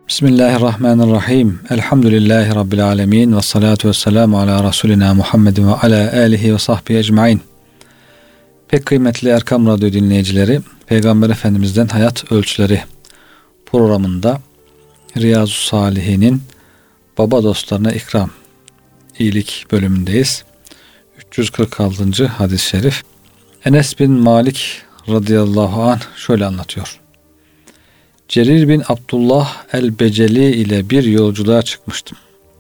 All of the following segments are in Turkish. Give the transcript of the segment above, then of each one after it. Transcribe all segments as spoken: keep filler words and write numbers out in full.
Bismillahirrahmanirrahim. Elhamdülillahi Rabbil alemin. Ve salatu ve selamu ala Resulina Muhammedin ve ala alihi ve sahbihi ecmain. Pek kıymetli Erkam Radyo dinleyicileri, Peygamber Efendimiz'den Hayat Ölçüleri programında Riyazu Salihinin Baba Dostlarına İkram İyilik bölümündeyiz. üç yüz kırk altıncı hadis-i şerif. Enes bin Malik radıyallahu anh şöyle anlatıyor. Cerir bin Abdullah el-Beceli ile bir yolculuğa çıkmıştım.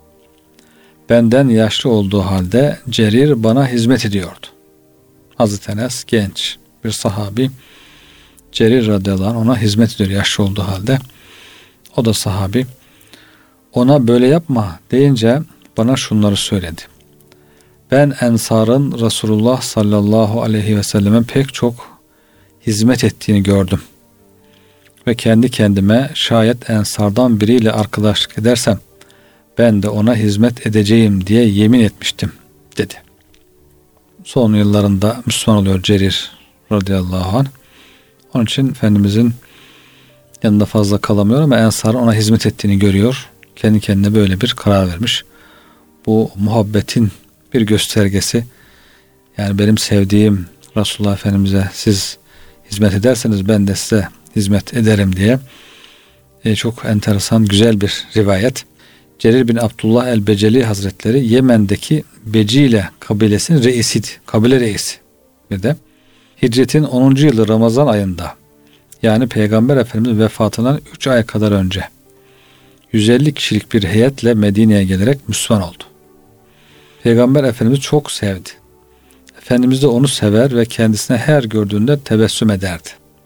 Benden yaşlı olduğu halde Cerir bana hizmet ediyordu. Hazreti Enes genç bir sahabi. Cerir radıyallahu anh ona hizmet ediyor yaşlı olduğu halde. O da sahabi. Ona böyle yapma deyince bana şunları söyledi. Ben Ensar'ın Resulullah sallallahu aleyhi ve selleme pek çok hizmet ettiğini gördüm. Ve kendi kendime şayet Ensar'dan biriyle arkadaşlık edersem ben de ona hizmet edeceğim diye yemin etmiştim dedi. Son yıllarında Müslüman oluyor Cerir radıyallahu anh. Onun için Efendimizin yanında fazla kalamıyor ama Ensar'ın ona hizmet ettiğini görüyor. Kendi kendine böyle bir karar vermiş. Bu muhabbetin bir göstergesi. Yani benim sevdiğim Resulullah Efendimiz'e siz hizmet ederseniz ben de size hizmet ederim diye e, çok enteresan güzel bir rivayet. Cerir bin Abdullah el-Beceli Hazretleri Yemen'deki Becile kabilesinin reisiydi. Kabile reisi. Ve de hicretin onuncu yılı Ramazan ayında yani Peygamber Efendimiz vefatından üç ay kadar önce yüz elli kişilik bir heyetle Medine'ye gelerek Müslüman oldu. Peygamber Efendimiz çok sevdi. Efendimiz de onu sever ve kendisine her gördüğünde tebessüm ederdi.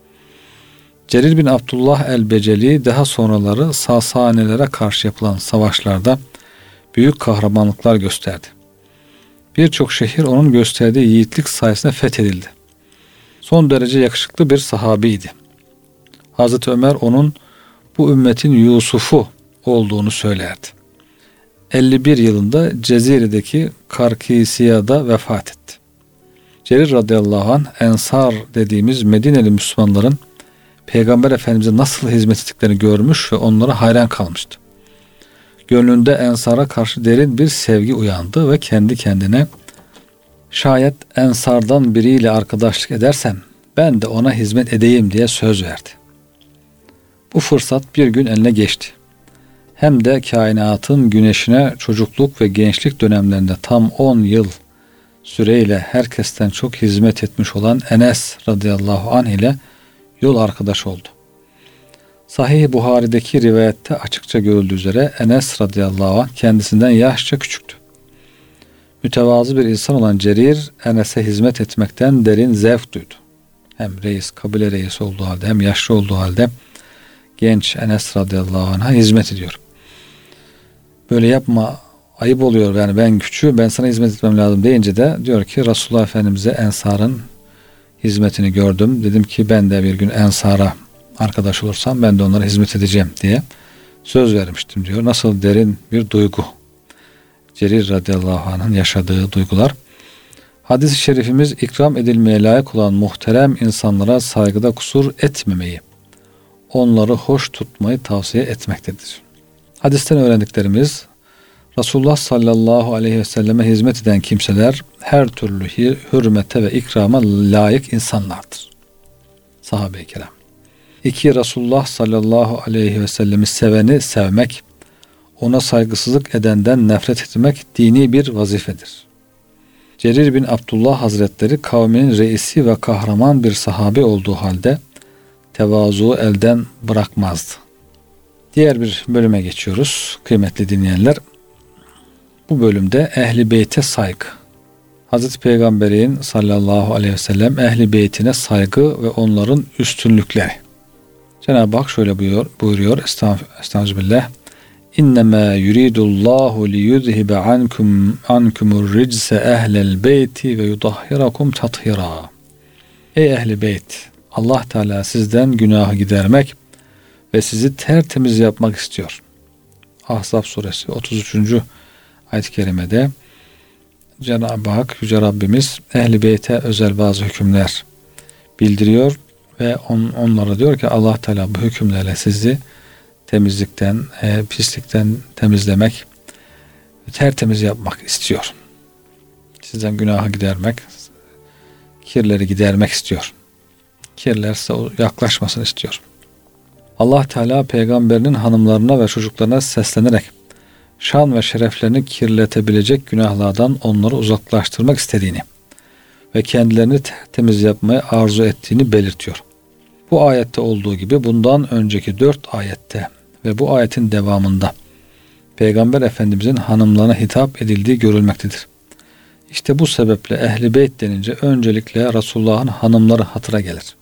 Cerir bin Abdullah el-Beceli daha sonraları Sasanilere karşı yapılan savaşlarda büyük kahramanlıklar gösterdi. Birçok şehir onun gösterdiği yiğitlik sayesinde fethedildi. Son derece yakışıklı bir sahabiydi. Hazreti Ömer onun bu ümmetin Yusuf'u olduğunu söylerdi. elli bir yılında Cezire'deki Karkisiya'da vefat etti. Cerir radıyallahu anh Ensar dediğimiz Medineli Müslümanların Peygamber Efendimiz'e nasıl hizmet ettiklerini görmüş ve onlara hayran kalmıştı. Gönlünde Ensar'a karşı derin bir sevgi uyandı ve kendi kendine şayet Ensar'dan biriyle arkadaşlık edersem ben de ona hizmet edeyim diye söz verdi. Bu fırsat bir gün eline geçti. Hem de kainatın güneşine çocukluk ve gençlik dönemlerinde tam on yıl süreyle herkesten çok hizmet etmiş olan Enes radıyallahu anh ile yol arkadaş oldu. Sahih Buhari'deki rivayette açıkça görüldüğü üzere Enes radıyallahu anh kendisinden yaşça küçüktü. Mütevazı bir insan olan Cerir Enes'e hizmet etmekten derin zevk duydu. Hem reis, kabile reisi olduğu halde hem yaşlı olduğu halde genç Enes radıyallahu anh'a hizmet ediyor. Böyle yapma, ayıp oluyor yani ben küçüğüm ben sana hizmet etmem lazım deyince de diyor ki Resulullah Efendimiz'e Ensar'ın hizmetini gördüm. Dedim ki ben de bir gün Ensar'a arkadaş olursam ben de onlara hizmet edeceğim diye söz vermiştim diyor. Nasıl derin bir duygu. Cerir radıyallahu anh'ın yaşadığı duygular. Hadis-i şerifimiz ikram edilmeye layık olan muhterem insanlara saygıda kusur etmemeyi, onları hoş tutmayı tavsiye etmektedir. Hadisten öğrendiklerimiz Resulullah sallallahu aleyhi ve selleme hizmet eden kimseler her türlü hürmete ve ikrama layık insanlardır. Sahabe-i kiram. İki, Resulullah sallallahu aleyhi ve sellemi seveni sevmek, ona saygısızlık edenden nefret etmek dini bir vazifedir. Cerir bin Abdullah Hazretleri kavminin reisi ve kahraman bir sahabe olduğu halde tevazuu elden bırakmazdı. Diğer bir bölüme geçiyoruz kıymetli dinleyenler. Bu bölümde Ehl-i Beyt'e saygı. Hazreti Peygamber'in sallallahu aleyhi ve sellem Ehl-i Beyt'ine saygı ve onların üstünlükleri. Cenab-ı Hak şöyle buyuruyor, buyuruyor Estağfirullah. İnnemâ yuridullahu liyuzhibe ankum ankumur ricse ehlel beyti ve yudahhirakum tathira. Ey Ehl-i Beyt! Allah Teala sizden günahı gidermek ve sizi tertemiz yapmak istiyor. Ahzab suresi otuz üçüncü ayet-i kerimede Cenab-ı Hak Yüce Rabbimiz Ehl-i Beyt'e özel bazı hükümler bildiriyor ve on, onlara diyor ki Allah Teala bu hükümlerle sizi temizlikten, e, pislikten temizlemek, tertemiz yapmak istiyor. Sizden günahı gidermek, kirleri gidermek istiyor. Kirler size yaklaşmasını istiyor. Allah Teala peygamberinin hanımlarına ve çocuklarına seslenerek şan ve şereflerini kirletebilecek günahlardan onları uzaklaştırmak istediğini ve kendilerini temiz yapmayı arzu ettiğini belirtiyor. Bu ayette olduğu gibi bundan önceki dört ayette ve bu ayetin devamında Peygamber Efendimizin hanımlarına hitap edildiği görülmektedir. İşte bu sebeple Ehl-i Beyt denince öncelikle Resulullah'ın hanımları hatıra gelir.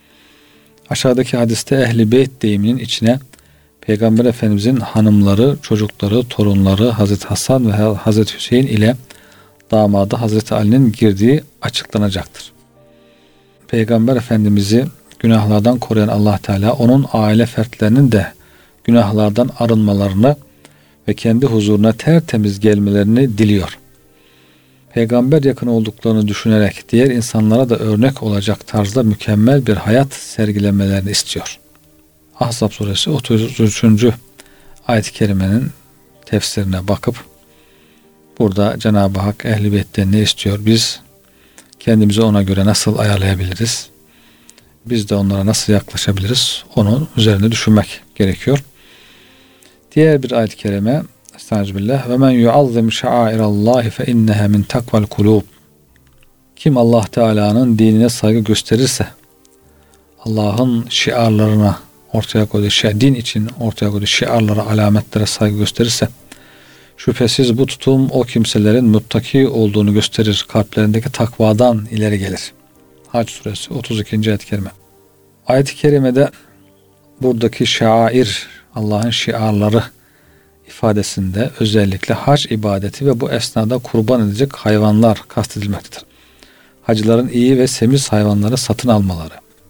Aşağıdaki hadiste Ehl-i Beyt deyiminin içine Peygamber Efendimizin hanımları, çocukları, torunları Hazreti Hasan ve Hazreti Hüseyin ile damadı Hazreti Ali'nin girdiği açıklanacaktır. Peygamber Efendimiz'i günahlardan koruyan Allah Teala onun aile fertlerinin de günahlardan arınmalarını ve kendi huzuruna tertemiz gelmelerini diliyor. Peygamber yakın olduklarını düşünerek diğer insanlara da örnek olacak tarzda mükemmel bir hayat sergilemelerini istiyor. Ahzab suresi otuz üçüncü ayet-i kerimenin tefsirine bakıp burada Cenab-ı Hak Ehl-i Beyt'ten ne istiyor? Biz kendimizi ona göre nasıl ayarlayabiliriz? Biz de onlara nasıl yaklaşabiliriz? Onun üzerine düşünmek gerekiyor. Diğer bir ayet-i kerime Estağfirullah. Ve men yuazzim şa'airallahi fe inneha min takval kulub. Kim Allah Teala'nın dinine saygı gösterirse, Allah'ın şiarlarına ortaya koyduğu şey, din için ortaya koyduğu şiarlara, alametlere saygı gösterirse, şüphesiz bu tutum o kimselerin muttaki olduğunu gösterir. Kalplerindeki takvadan ileri gelir. Hac suresi otuz ikinci ayet-i kerime. Ayet-i kerimede buradaki şair, Allah'ın şiarları ifadesinde özellikle hac ibadeti ve bu esnada kurban edilecek hayvanlar kastedilmektedir. Hacıların iyi ve semiz hayvanları satın almaları,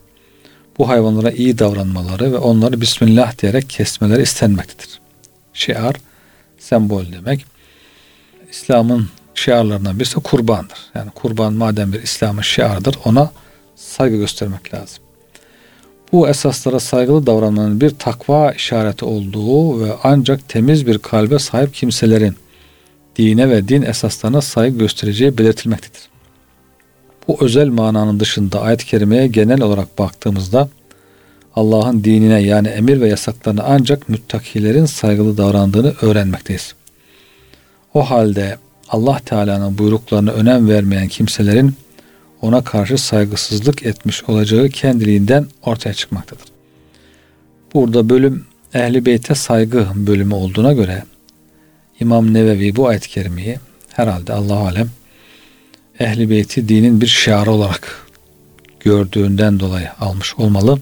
bu hayvanlara iyi davranmaları ve onları Bismillah diyerek kesmeleri istenmektedir. Şiar, sembol demek. İslam'ın şiarlarından birisi kurbandır. Yani kurban madem bir İslam'ın şiarıdır, ona saygı göstermek lazım. Bu esaslara saygılı davranmanın bir takva işareti olduğu ve ancak temiz bir kalbe sahip kimselerin dine ve din esaslarına saygı göstereceği belirtilmektedir. Bu özel mananın dışında ayet-i kerimeye genel olarak baktığımızda Allah'ın dinine yani emir ve yasaklarına ancak müttakilerin saygılı davrandığını öğrenmekteyiz. O halde Allah Teala'nın buyruklarına önem vermeyen kimselerin ona karşı saygısızlık etmiş olacağı kendiliğinden ortaya çıkmaktadır. Burada bölüm Ehl-i Beyt'e saygı bölümü olduğuna göre İmam Nevevi bu ayet-i kerimeyi herhalde Allah-u Alem Ehl-i Beyt'i dinin bir şiarı olarak gördüğünden dolayı almış olmalı.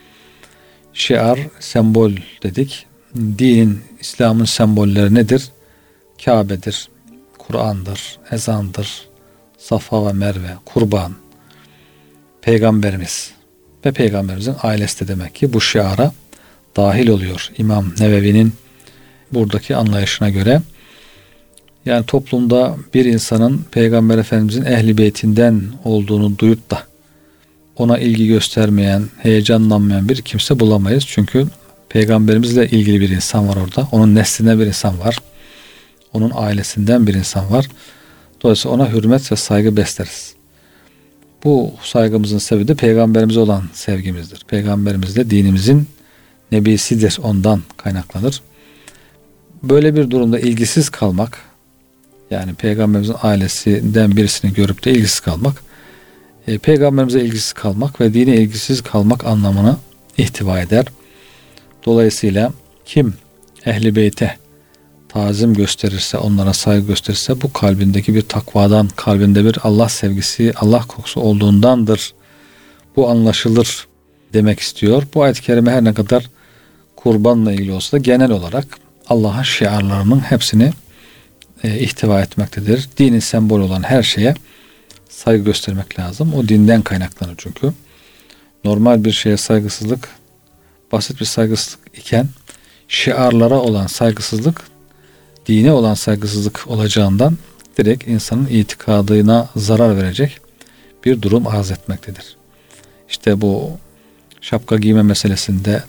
Şiar, sembol dedik. Dinin, İslam'ın sembolleri nedir? Kabe'dir, Kur'an'dır, ezandır, Safa ve Merve, kurban, Peygamberimiz ve Peygamberimizin ailesi de demek ki bu şiara dahil oluyor. İmam Nevevi'nin buradaki anlayışına göre yani toplumda bir insanın Peygamber Efendimizin Ehl-i Beytinden olduğunu duyup da ona ilgi göstermeyen, heyecanlanmayan bir kimse bulamayız. Çünkü Peygamberimizle ilgili bir insan var orada. Onun nesline bir insan var. Onun ailesinden bir insan var. Dolayısıyla ona hürmet ve saygı besleriz. Bu saygımızın sebebi de Peygamberimize olan sevgimizdir. Peygamberimiz de dinimizin nebisidir. Ondan kaynaklanır. Böyle bir durumda ilgisiz kalmak, yani Peygamberimizin ailesinden birisini görüp de ilgisiz kalmak, e, Peygamberimize ilgisiz kalmak ve dine ilgisiz kalmak anlamına ihtiva eder. Dolayısıyla kim Ehl-i Beyt'e tazim gösterirse, onlara saygı gösterirse bu kalbindeki bir takvadan, kalbinde bir Allah sevgisi, Allah kokusu olduğundandır. Bu anlaşılır demek istiyor. Bu ayet-i kerime her ne kadar kurbanla ilgili olsa da genel olarak Allah'ın şiarlarının hepsini e, ihtiva etmektedir. Dinin sembolü olan her şeye saygı göstermek lazım. O dinden kaynaklanır çünkü. Normal bir şeye saygısızlık basit bir saygısızlık iken şiarlara olan saygısızlık dine olan saygısızlık olacağından direkt insanın itikadına zarar verecek bir durum arz etmektedir. İşte bu şapka giyme meselesinde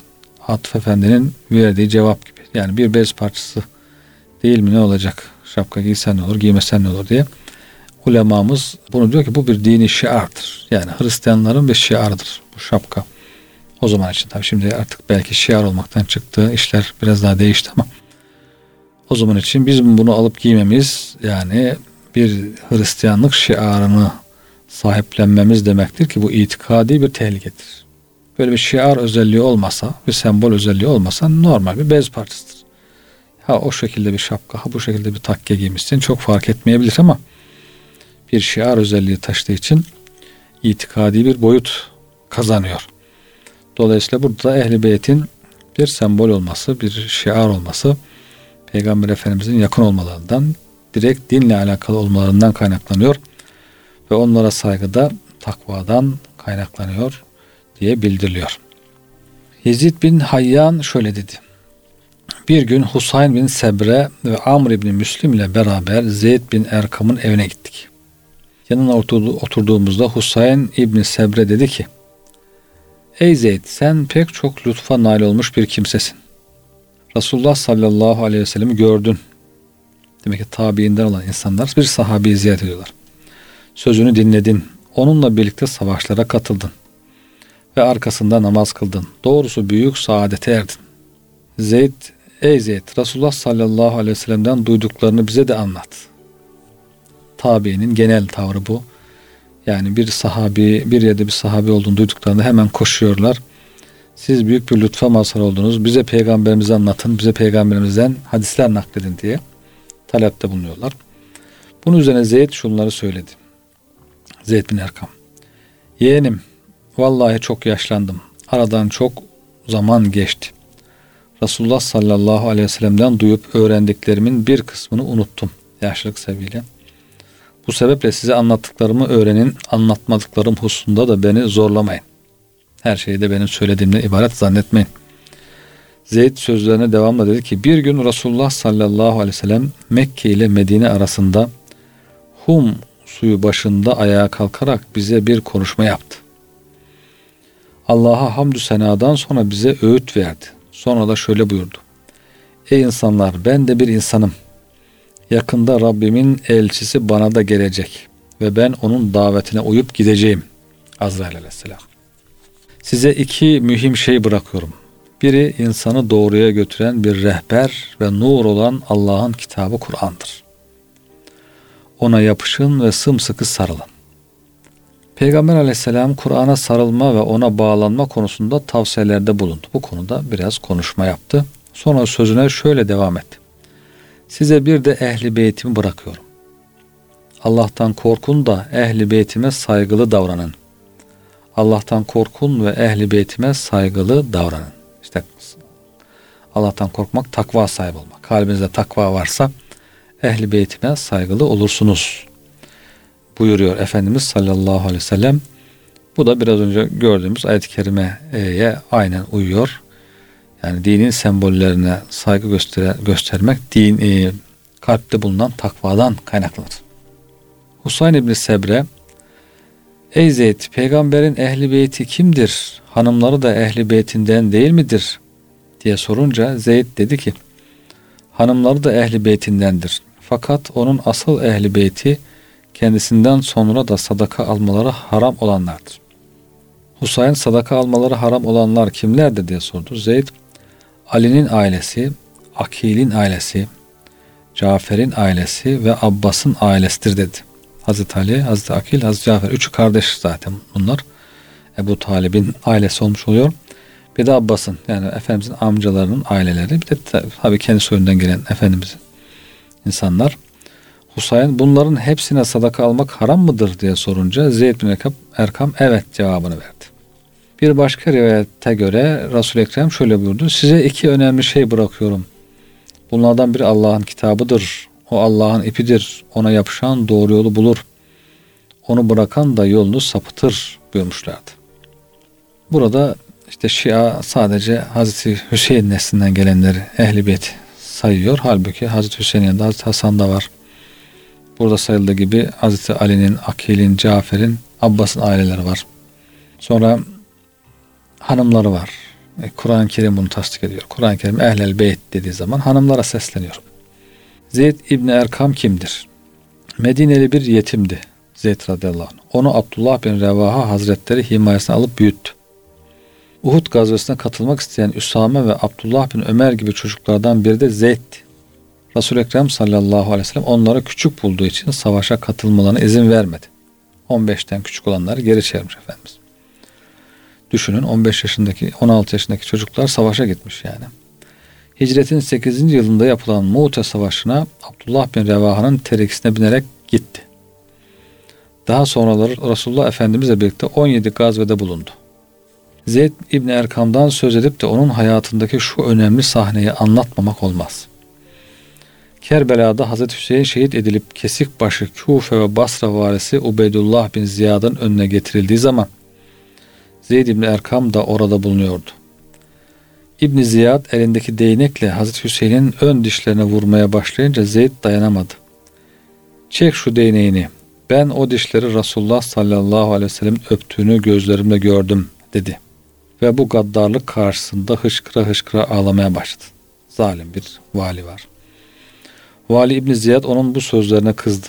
Atıf Efendi'nin verdiği cevap gibi. Yani bir bez parçası değil mi, ne olacak? Şapka giysen ne olur, giymesen ne olur diye. Ulemamız bunu diyor ki bu bir dini şiardır. Yani Hristiyanların bir şiarıdır bu şapka. O zaman için tabii, şimdi artık belki şiar olmaktan çıktı. İşler biraz daha değişti ama o zaman için biz bunu alıp giymemiz, yani bir Hristiyanlık şiarını sahiplenmemiz demektir ki bu itikadi bir tehlikedir. Böyle bir şiar özelliği olmasa, bir sembol özelliği olmasa normal bir bez parçasıdır. Ha o şekilde bir şapka, ha bu şekilde bir takke giymişsin, çok fark etmeyebilir ama bir şiar özelliği taşıdığı için itikadi bir boyut kazanıyor. Dolayısıyla burada Ehl-i Beyt'in bir sembol olması, bir şiar olması, Peygamber Efendimizin yakın olmalarından, direkt dinle alakalı olmalarından kaynaklanıyor ve onlara saygıda takvadan kaynaklanıyor diye bildiriliyor. Yezid bin Hayyan şöyle dedi. Bir gün Husayn bin Sebre ve Amr bin Müslim ile beraber Zeyd bin Erkam'ın evine gittik. Yanına oturduğumuzda Husayn İbni Sebre dedi ki, ey Zeyd, sen pek çok lütfa nail olmuş bir kimsesin. Resulullah sallallahu aleyhi ve sellem'i gördün. Demek ki tabiinden olan insanlar bir sahabeyi ziyaret ediyorlar. Sözünü dinledin. Onunla birlikte savaşlara katıldın. Ve arkasında namaz kıldın. Doğrusu büyük saadete erdin. Zeyd, ey Zeyd, Resulullah sallallahu aleyhi ve sellem'den duyduklarını bize de anlat. Tabiinin genel tavrı bu. Yani bir sahabi, bir yerde bir sahabi olduğunu duyduklarında hemen koşuyorlar. Siz büyük bir lütfa mazhar oldunuz. Bize peygamberimizi anlatın. Bize peygamberimizden hadisler nakledin diye talepte bulunuyorlar. Bunun üzerine Zeyd şunları söyledi. Zeyd bin Erkam. Yeğenim, vallahi çok yaşlandım. Aradan çok zaman geçti. Resulullah sallallahu aleyhi ve sellem'den duyup öğrendiklerimin bir kısmını unuttum. Yaşlılık sebebiyle. Bu sebeple size anlattıklarımı öğrenin. Anlatmadıklarım hususunda da beni zorlamayın. Her şeyi de benim söylediğimden ibaret zannetmeyin. Zeyd sözlerine devamla dedi ki, bir gün Resulullah sallallahu aleyhi ve sellem Mekke ile Medine arasında Hum suyu başında ayağa kalkarak bize bir konuşma yaptı. Allah'a hamdü senadan sonra bize öğüt verdi. Sonra da şöyle buyurdu. Ey insanlar, ben de bir insanım. Yakında Rabbimin elçisi bana da gelecek ve ben onun davetine uyup gideceğim. Azrail aleyhisselam. Size iki mühim şey bırakıyorum. Biri insanı doğruya götüren bir rehber ve nur olan Allah'ın kitabı Kur'an'dır. Ona yapışın ve sımsıkı sarılın. Peygamber aleyhisselam Kur'an'a sarılma ve ona bağlanma konusunda tavsiyelerde bulundu. Bu konuda biraz konuşma yaptı. Sonra sözüne şöyle devam etti. Size bir de Ehl-i Beytimi bırakıyorum. Allah'tan korkun da Ehl-i Beytime saygılı davranın. Allah'tan korkun ve Ehl-i Beytime saygılı davranın. İşte Allah'tan korkmak, takva sahibi olmak. Kalbinizde takva varsa Ehl-i Beytime saygılı olursunuz buyuruyor Efendimiz sallallahu aleyhi ve sellem. Bu da biraz önce gördüğümüz ayet-i kerimeye aynen uyuyor. Yani dinin sembollerine saygı göster göstermek din, e, kalpte bulunan takvadan kaynaklanır. Husayn İbni Sebre, ey Zeyd, peygamberin ehli beyti kimdir? Hanımları da ehli beytinden değil midir? diye sorunca Zeyd dedi ki, hanımları da ehli beytindendir. Fakat onun asıl ehli beyti kendisinden sonra da sadaka almaları haram olanlardır. Husayn, sadaka almaları haram olanlar kimlerdir diye sordu. Zeyd, Ali'nin ailesi, Akil'in ailesi, Cafer'in ailesi ve Abbas'ın ailesidir dedi. Hazreti Ali, Hazreti Akil, Hazreti Cafer. Üçü kardeş zaten bunlar. Ebu Talib'in ailesi olmuş oluyor. Bir de Abbas'ın, yani Efendimizin amcalarının aileleri. Bir de tabii kendi soyundan gelen Efendimizin insanlar. Husayn, bunların hepsine sadaka almak haram mıdır diye sorunca Zeyd bin Erkam evet cevabını verdi. Bir başka rivayete göre Resul-i Ekrem şöyle buyurdu. Size iki önemli şey bırakıyorum. Bunlardan biri Allah'ın kitabıdır. O Allah'ın ipidir. Ona yapışan doğru yolu bulur. Onu bırakan da yolunu sapıtır buyurmuşlardı. Burada işte Şia sadece Hazreti Hüseyin neslinden gelenleri Ehl-i Beyt sayıyor. Halbuki Hazreti Hüseyin'in yanında Hazreti Hasan da var. Burada sayıldığı gibi Hazreti Ali'nin, Akil'in, Cafer'in, Abbas'ın aileleri var. Sonra hanımları var. E, Kur'an-ı Kerim bunu tasdik ediyor. Kur'an-ı Kerim ehlel beyt dediği zaman hanımlara sesleniyor. Zeyd İbni Erkam kimdir? Medineli bir yetimdi Zeyd radıyallahu anh. Onu Abdullah bin Revaha Hazretleri himayesine alıp büyüttü. Uhud gazvesine katılmak isteyen Üsame ve Abdullah bin Ömer gibi çocuklardan biri de Zeyd'ti. Resul-i Ekrem sallallahu aleyhi ve sellem onları küçük bulduğu için savaşa katılmalarına izin vermedi. on beşten küçük olanları geri çevirmiş Efendimiz. Düşünün, on beş yaşındaki, on altı yaşındaki çocuklar savaşa gitmiş yani. Hicretin sekizinci yılında yapılan Mu'te Savaşı'na Abdullah bin Revaha'nın terekisine binerek gitti. Daha sonraları Resulullah Efendimizle birlikte on yedi gazvede bulundu. Zeyd İbni Erkam'dan söz edip de onun hayatındaki şu önemli sahneyi anlatmamak olmaz. Kerbela'da Hazreti Hüseyin şehit edilip kesik başı Küfe ve Basra valisi Ubeydullah bin Ziyad'ın önüne getirildiği zaman Zeyd İbni Erkam da orada bulunuyordu. İbni Ziyad elindeki değnekle Hazreti Hüseyin'in ön dişlerine vurmaya başlayınca Zeyd dayanamadı. "Çek şu değneğini. Ben o dişleri Resulullah sallallahu aleyhi ve sellem öptüğünü gözlerimle gördüm," dedi. Ve bu gaddarlık karşısında hışkıra hışkıra ağlamaya başladı. Zalim bir vali var. Vali İbni Ziyad onun bu sözlerine kızdı.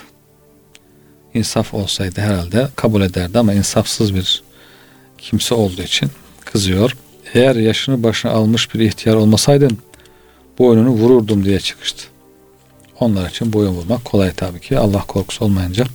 İnsaf olsaydı herhalde kabul ederdi ama insafsız bir kimse olduğu için kızıyor. "Eğer yaşını başına almış bir ihtiyar olmasaydın boynunu vururdum," diye çıkıştı. Onlar için boyun vurmak kolay tabii ki, Allah korkusu olmayınca.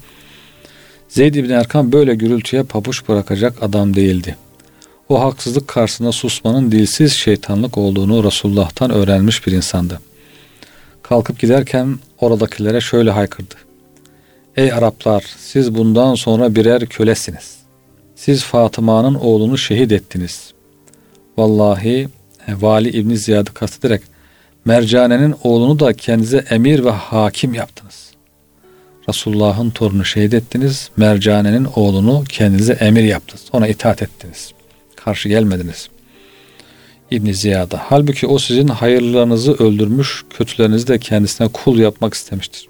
Zeyd İbni Erkam böyle gürültüye pabuç bırakacak adam değildi. O haksızlık karşısında susmanın dilsiz şeytanlık olduğunu Resulullah'tan öğrenmiş bir insandı. Kalkıp giderken oradakilere şöyle haykırdı: "Ey Araplar, siz bundan sonra birer kölesiniz. Siz Fatıma'nın oğlunu şehit ettiniz. Vallahi," Vali İbni Ziyad'ı kastederek, "Mercane'nin oğlunu da kendinize emir ve hakim yaptınız. Resulullah'ın torunu şehit ettiniz. Mercane'nin oğlunu kendinize emir yaptınız. Ona itaat ettiniz. Karşı gelmediniz İbni Ziyad'a. Halbuki o sizin hayırlarınızı öldürmüş, kötülerinizi de kendisine kul yapmak istemiştir.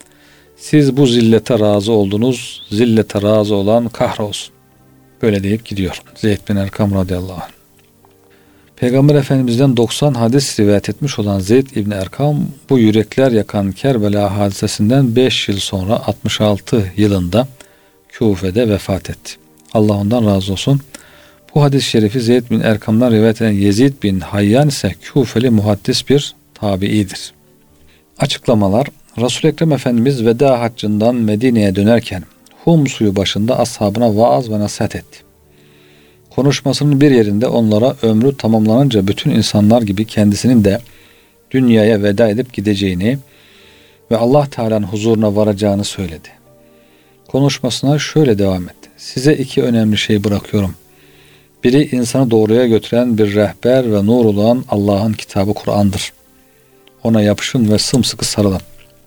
Siz bu zillete razı oldunuz. Zillete razı olan kahrolsun." Böyle deyip gidiyor Zeyd bin Erkam radıyallahu anh. Peygamber Efendimiz'den doksan hadis rivayet etmiş olan Zeyd İbni Erkam bu yürekler yakan Kerbela hadisesinden beş yıl sonra altmış altı yılında Küfe'de vefat etti. Allah ondan razı olsun. Bu hadis-i şerifi Zeyd bin Erkam'dan rivayet eden Yezid bin Hayyan ise Küfeli muhaddis bir tabiidir. Açıklamalar: Resul-i Ekrem Efendimiz veda haccından Medine'ye dönerken Hum suyu başında ashabına vaaz ve nasihat etti. Konuşmasının bir yerinde onlara ömrü tamamlanınca bütün insanlar gibi kendisinin de dünyaya veda edip gideceğini ve Allah Teala'nın huzuruna varacağını söyledi. Konuşmasına şöyle devam etti: "Size iki önemli şey bırakıyorum. Biri insanı doğruya götüren bir rehber ve nur olan Allah'ın kitabı Kur'an'dır. Ona yapışın ve sımsıkı sarılın."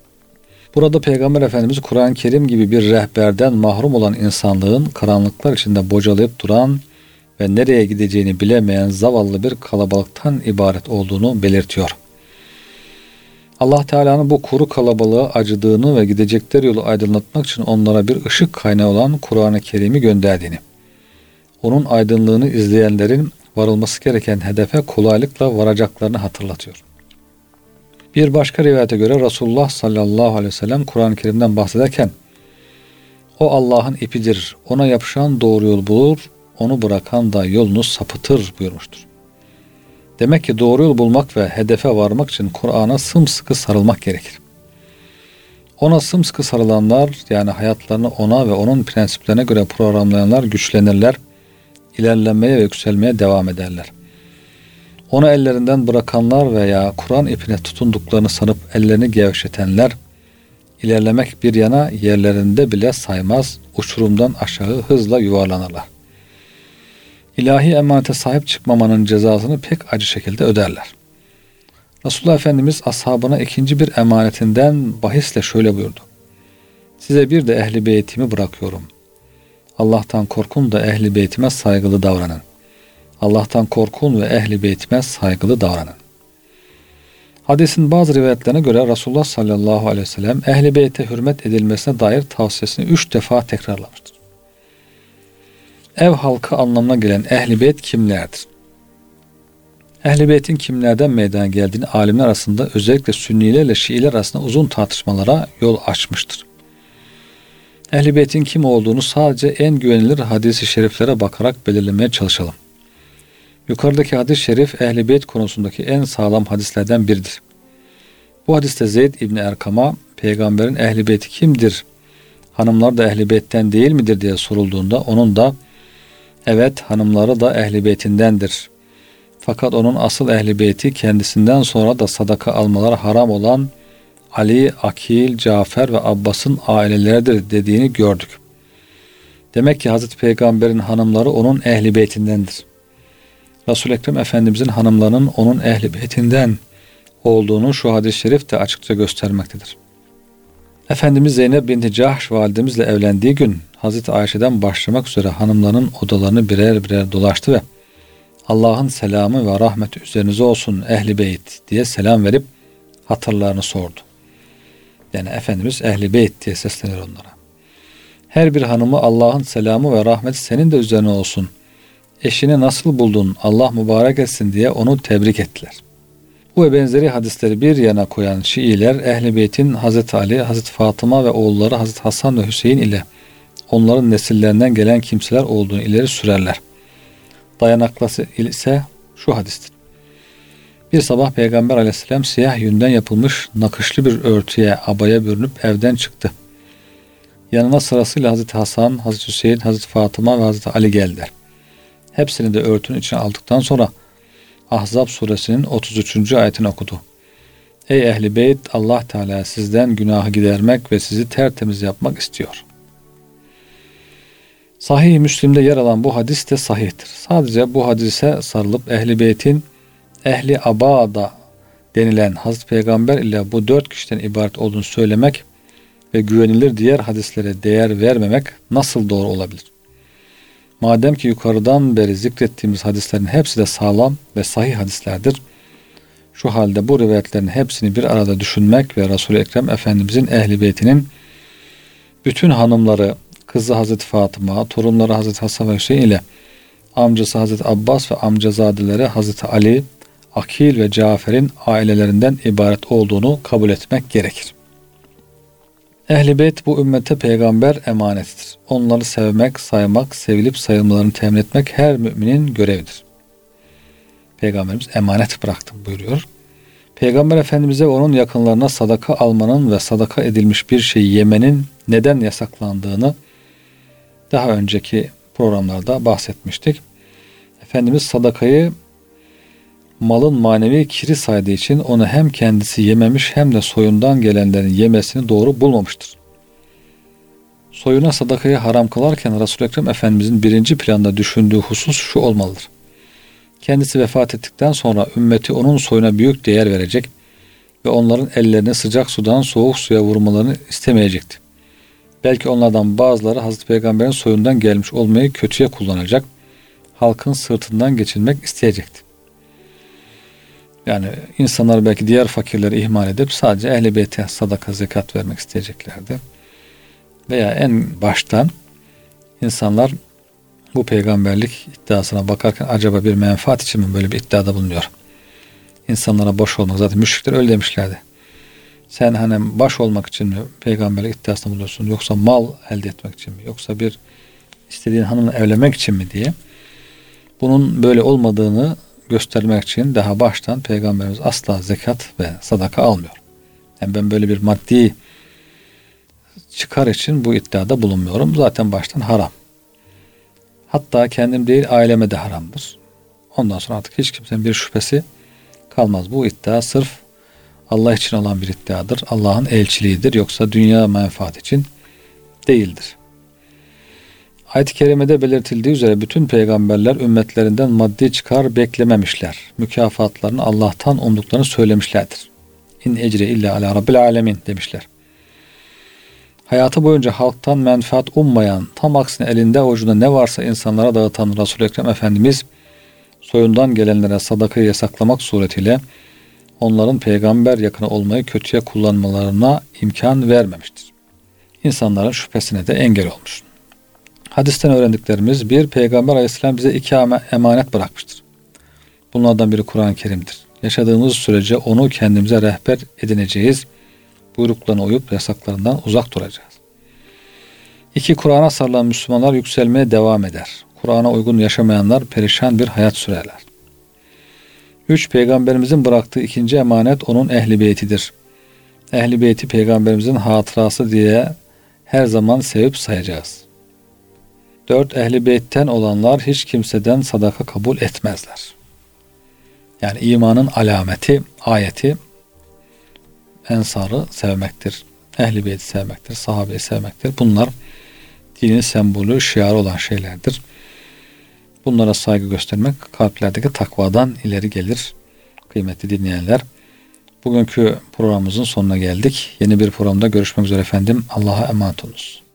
Burada Peygamber Efendimiz Kur'an-ı Kerim gibi bir rehberden mahrum olan insanlığın karanlıklar içinde bocalayıp duran ve nereye gideceğini bilemeyen zavallı bir kalabalıktan ibaret olduğunu belirtiyor. Allah Teala'nın bu kuru kalabalığa acıdığını ve gidecekleri yolu aydınlatmak için onlara bir ışık kaynağı olan Kur'an-ı Kerim'i gönderdiğini, onun aydınlığını izleyenlerin varılması gereken hedefe kolaylıkla varacaklarını hatırlatıyor. Bir başka rivayete göre Resulullah sallallahu aleyhi ve sellem Kur'an-ı Kerim'den bahsederken, "O Allah'ın ipidir, ona yapışan doğru yol bulur, onu bırakan da yolunu sapıtır," buyurmuştur. Demek ki doğru yol bulmak ve hedefe varmak için Kur'an'a sımsıkı sarılmak gerekir. Ona sımsıkı sarılanlar, yani hayatlarını ona ve onun prensiplerine göre programlayanlar güçlenirler, ilerlemeye ve yükselmeye devam ederler. Onu ellerinden bırakanlar veya Kur'an ipine tutunduklarını sanıp ellerini gevşetenler, ilerlemek bir yana yerlerinde bile saymaz, uçurumdan aşağı hızla yuvarlanırlar. İlahi emanete sahip çıkmamanın cezasını pek acı şekilde öderler. Resulullah Efendimiz ashabına ikinci bir emanetinden bahisle şöyle buyurdu: "Size bir de ehli beytimi bırakıyorum. Allah'tan korkun da ehli beytime saygılı davranın. Allah'tan korkun ve ehli beytime saygılı davranın." Hadisin bazı rivayetlerine göre Resulullah sallallahu aleyhi ve sellem ehli beyte hürmet edilmesine dair tavsiyesini üç defa tekrarlamıştır. Ev halkı anlamına gelen ehli beyt kimlerdir? Ehl-i Beyt'in kimlerden meydana geldiğini alimler arasında, özellikle Sünnilerle Şiiler arasında uzun tartışmalara yol açmıştır. Ehl-i Beyt'in kim olduğunu sadece en güvenilir hadis-i şeriflere bakarak belirlemeye çalışalım. Yukarıdaki hadis-i şerif Ehl-i Beyt konusundaki en sağlam hadislerden biridir. Bu hadiste Zeyd İbni Erkam'a peygamberin Ehl-i Beyti kimdir, hanımlar da Ehl-i Beyt'ten değil midir diye sorulduğunda onun da evet, hanımları da Ehl-i Beyt'indendir. Fakat onun asıl Ehl-i Beyti kendisinden sonra da sadaka almaları haram olan Ali, Akil, Cafer ve Abbas'ın aileleridir dediğini gördük. Demek ki Hazreti Peygamber'in hanımları onun Ehl-i Beyt'indendir. Resul-i Ekrem Efendimizin hanımlarının onun Ehl-i Beyt'inden olduğunu şu hadis-i şerif de açıkça göstermektedir. Efendimiz Zeynep binti Cahş validemizle evlendiği gün Hazreti Ayşe'den başlamak üzere hanımlarının odalarını birer birer dolaştı ve Allah'ın selamı ve rahmeti üzerinize olsun Ehl-i Beyt diye selam verip hatırlarını sordu. Yani Efendimiz Ehl-i Beyt diye seslenir onlara. Her bir hanımı Allah'ın selamı ve rahmeti senin de üzerine olsun. Eşini nasıl buldun, Allah mübarek etsin diye onu tebrik ettiler. Bu ve benzeri hadisleri bir yana koyan Şiiler Ehl-i Beyt'in Hazreti Ali, Hazreti Fatıma ve oğulları Hazreti Hasan ve Hüseyin ile onların nesillerinden gelen kimseler olduğunu ileri sürerler. Dayanaklısı ise şu hadistir. Bir sabah Peygamber aleyhisselam siyah yünden yapılmış nakışlı bir örtüye, abaya bürünüp evden çıktı. Yanına sırasıyla Hazreti Hasan, Hazreti Hüseyin, Hazreti Fatıma ve Hazreti Ali geldiler. Hepsini de örtünün içine aldıktan sonra Ahzab suresinin otuz üçüncü ayetini okudu. Ey Ehl-i Beyt, Allah Teala sizden günahı gidermek ve sizi tertemiz yapmak istiyor. Sahih-i Müslim'de yer alan bu hadis de sahihtir. Sadece bu hadise sarılıp Ehl-i Beyt'in Ehli Abada denilen Hazreti Peygamber ile bu dört kişiden ibaret olduğunu söylemek ve güvenilir diğer hadislere değer vermemek nasıl doğru olabilir? Madem ki yukarıdan beri zikrettiğimiz hadislerin hepsi de sağlam ve sahih hadislerdir, şu halde bu rivayetlerin hepsini bir arada düşünmek ve Resul-i Ekrem Efendimizin Ehl-i Beytinin bütün hanımları, kızı Hazreti Fatıma, torunları Hazreti Hasan ve Hüseyin ile amcası Hazreti Abbas ve amcazadeleri Hazreti Ali, Akil ve Cafer'in ailelerinden ibaret olduğunu kabul etmek gerekir. Ehl-i Beyt bu ümmete peygamber emanetidir. Onları sevmek, saymak, sevilip sayılmalarını temin etmek her müminin görevidir. Peygamberimiz emanet bıraktım buyuruyor. Peygamber Efendimiz'e ve onun yakınlarına sadaka almanın ve sadaka edilmiş bir şeyi yemenin neden yasaklandığını daha önceki programlarda bahsetmiştik. Efendimiz sadakayı malın manevi kiri saydığı için onu hem kendisi yememiş hem de soyundan gelenlerin yemesini doğru bulmamıştır. Soyuna sadakayı haram kılarken Resul-i Ekrem Efendimizin birinci planda düşündüğü husus şu olmalıdır. Kendisi vefat ettikten sonra ümmeti onun soyuna büyük değer verecek ve onların ellerini sıcak sudan soğuk suya vurmalarını istemeyecekti. Belki onlardan bazıları Hazreti Peygamber'in soyundan gelmiş olmayı kötüye kullanacak, halkın sırtından geçirmek isteyecekti. Yani insanlar belki diğer fakirleri ihmal edip sadece Ehl-i Beyt'e sadaka, zekat vermek isteyeceklerdi. Veya en baştan insanlar bu peygamberlik iddiasına bakarken acaba bir menfaat için mi böyle bir iddiada bulunuyor? İnsanlara boş olmak, zaten müşrikler öyle demişlerdi. Sen hani baş olmak için mi peygamberlik iddiasında bulunuyorsun, yoksa mal elde etmek için mi, yoksa bir istediğin hanımla evlenmek için mi diye. Bunun böyle olmadığını göstermek için daha baştan Peygamberimiz asla zekat ve sadaka almıyor. Yani ben böyle bir maddi çıkar için bu iddiada bulunmuyorum. Zaten baştan haram. Hatta kendim değil aileme de haramdır. Ondan sonra artık hiç kimsenin bir şüphesi kalmaz. Bu iddia sırf Allah için olan bir iddiadır. Allah'ın elçiliğidir. Yoksa dünya menfaat için değildir. Ayet-i kerimede belirtildiği üzere bütün peygamberler ümmetlerinden maddi çıkar beklememişler. Mükafatlarını Allah'tan umduklarını söylemişlerdir. İn ecre illa ala rabbil alemin demişler. Hayatı boyunca halktan menfaat ummayan, tam aksine elinde avucunda ne varsa insanlara dağıtan Resul-i Ekrem Efendimiz soyundan gelenlere sadakayı yasaklamak suretiyle onların peygamber yakını olmayı kötüye kullanmalarına imkan vermemiştir. İnsanların şüphesine de engel olmuş. Hadisten öğrendiklerimiz: bir, Peygamber Aleyhisselam bize iki emanet bırakmıştır. Bunlardan biri Kur'an-ı Kerim'dir. Yaşadığımız sürece onu kendimize rehber edineceğiz. Buyruklarına uyup yasaklarından uzak duracağız. İki, Kur'an'a sarılan Müslümanlar yükselmeye devam eder. Kur'an'a uygun yaşamayanlar perişan bir hayat sürerler. Üç, Peygamberimizin bıraktığı ikinci emanet onun Ehl-i Beytidir. Ehl-i Beyti Peygamberimizin hatırası diye her zaman sevip sayacağız. Dört, Ehl-i Beyt'ten olanlar hiç kimseden sadaka kabul etmezler. Yani imanın alameti, ayeti Ensar'ı sevmektir. Ehl-i Beyt'i sevmektir. Sahabeyi sevmektir. Bunlar dinin sembolü, şiarı olan şeylerdir. Bunlara saygı göstermek kalplerdeki takvadan ileri gelir. Kıymetli dinleyenler, bugünkü programımızın sonuna geldik. Yeni bir programda görüşmek üzere efendim. Allah'a emanet olunuz.